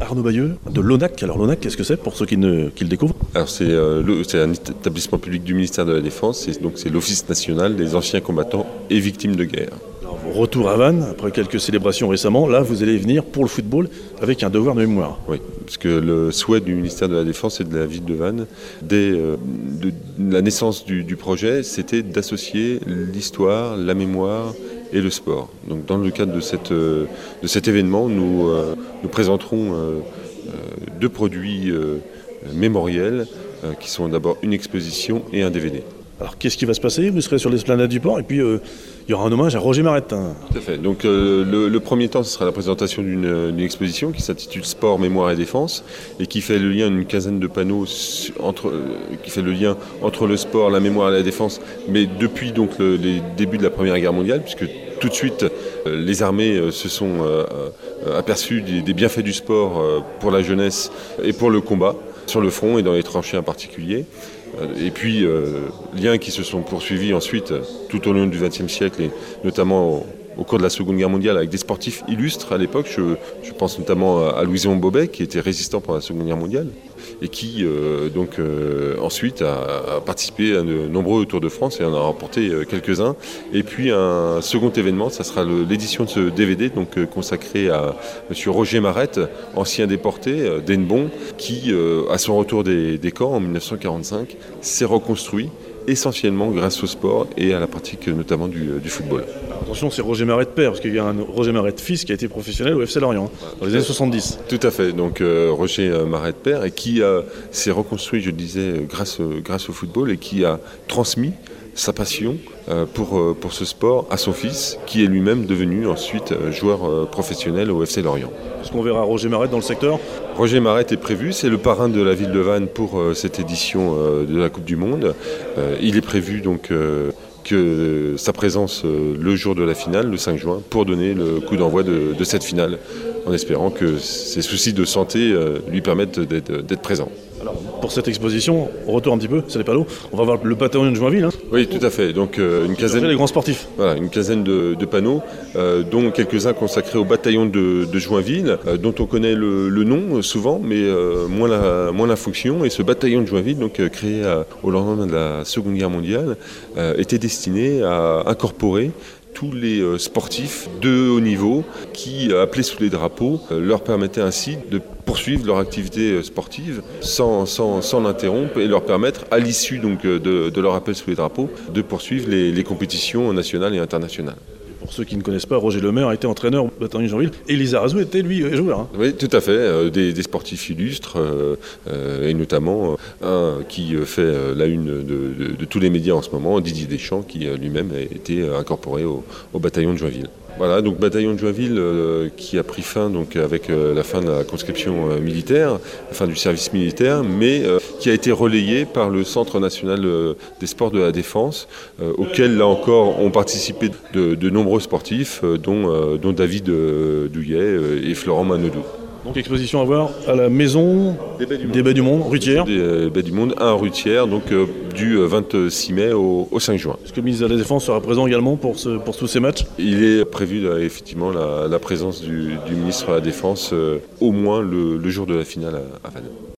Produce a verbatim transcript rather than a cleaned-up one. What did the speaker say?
Arnaud Bayeux de l'O N A C. Alors l'O N A C, qu'est-ce que c'est pour ceux qui, ne, qui le découvrent? Alors c'est, euh, le, c'est un établissement public du ministère de la Défense, et donc c'est l'Office national des anciens combattants et victimes de guerre. Alors, retour à Vannes, après quelques célébrations récemment, là vous allez venir pour le football avec un devoir de mémoire. Oui, parce que le souhait du ministère de la Défense et de la ville de Vannes, dès euh, de, de la naissance du, du projet, c'était d'associer l'histoire, la mémoire et le sport. Donc dans le cadre de, cette, de cet événement, nous, euh, nous présenterons euh, deux produits euh, mémoriels euh, qui sont d'abord une exposition et un D V D. Alors qu'est-ce qui va se passer? Vous serez sur l'esplanade du port et puis euh, il y aura un hommage à Roger Marette. Hein. Tout à fait. Donc euh, le, le premier temps, ce sera la présentation d'une, d'une exposition qui s'intitule Sport, Mémoire et Défense et qui fait le lien d'une quinzaine de panneaux entre, euh, qui fait le lien entre le sport, la mémoire et la défense, mais depuis donc le, les débuts de la Première Guerre mondiale, puisque tout de suite euh, les armées euh, se sont euh, euh, aperçues des, des bienfaits du sport euh, pour la jeunesse et pour le combat, sur le front et dans les tranchées en particulier. Et puis, euh, liens qui se sont poursuivis ensuite tout au long du vingtième siècle, et notamment au, au cours de la Seconde Guerre mondiale, avec des sportifs illustres à l'époque. Je, je pense notamment à Louis-Léon Bobet, qui était résistant pendant la Seconde Guerre mondiale, et qui euh, donc euh, ensuite a, a participé à de nombreux Tours de France et en a remporté euh, quelques-uns. Et puis un second événement, ça sera le, l'édition de ce D V D, donc euh, consacré à M. Roger Marette, ancien déporté euh, d'Hennebont, qui, euh, à son retour des, des camps en dix-neuf cent quarante-cinq, s'est reconstruit essentiellement grâce au sport et à la pratique notamment du, du football. Alors, attention, c'est Roger Marette père, parce qu'il y a un Roger Marette fils qui a été professionnel au F C Lorient hein, dans les années soixante-dix. Tout à fait, donc euh, Roger Marette père, et qui euh, s'est reconstruit, je le disais, grâce, grâce au football, et qui a transmis sa passion euh, pour, euh, pour ce sport à son fils, qui est lui-même devenu ensuite euh, joueur euh, professionnel au F C Lorient. Est-ce qu'on verra Roger Marette dans le secteur? Roger Marette est prévu, c'est le parrain de la ville de Vannes pour euh, cette édition euh, de la Coupe du Monde. Euh, il est prévu donc euh, que sa présence euh, le jour de la finale, le cinq juin, pour donner le coup d'envoi de, de cette finale, en espérant que ses soucis de santé euh, lui permettent d'être, d'être présent. Alors, pour cette exposition, on retourne un petit peu, c'est les panneaux, on va voir le bataillon de Joinville. Hein. Oui, tout à fait. Donc euh, une quinzaine, les grands sportifs. Voilà, une quinzaine de, de panneaux, euh, dont quelques-uns consacrés au bataillon de, de Joinville, euh, dont on connaît le, le nom euh, souvent, mais euh, moins, la, moins la fonction. Et ce bataillon de Joinville, donc euh, créé à, au lendemain de la Seconde Guerre mondiale, euh, était destiné à incorporer tous les euh, sportifs de haut niveau qui, euh, appelés sous les drapeaux, euh, leur permettaient ainsi de poursuivre leur activité euh, sportive sans, sans, sans l'interrompre et leur permettre, à l'issue donc, euh, de, de leur appel sous les drapeaux, de poursuivre les, les compétitions nationales et internationales. Pour ceux qui ne connaissent pas, Roger Lemaire a été entraîneur au bataillon de Joinville et Lisa Razou était lui joueur. Hein. Oui, tout à fait. Euh, des, des sportifs illustres euh, euh, et notamment euh, un qui fait euh, la une de, de, de tous les médias en ce moment, Didier Deschamps, qui euh, lui-même a été incorporé au, au bataillon de Joinville. Voilà, donc bataillon de Joinville euh, qui a pris fin donc, avec euh, la fin de la conscription euh, militaire, la fin du service militaire, mais euh, qui a été relayé par le Centre national euh, des sports de la défense, euh, auquel là encore ont participé de, de nombreux sportifs, euh, dont, euh, dont David euh, Douillet euh, et Florent Manodou. Donc exposition à voir à la maison des Baies du Monde, des Baies du Monde Rutière. Des euh, Baies du Monde, un Rutière, donc euh, du vingt-six mai au, au cinq juin. Est-ce que le ministre de la Défense sera présent également pour, ce, pour tous ces matchs? Il est prévu là, effectivement la, la présence du, du ministre de la Défense euh, au moins le, le jour de la finale à, à Vannes.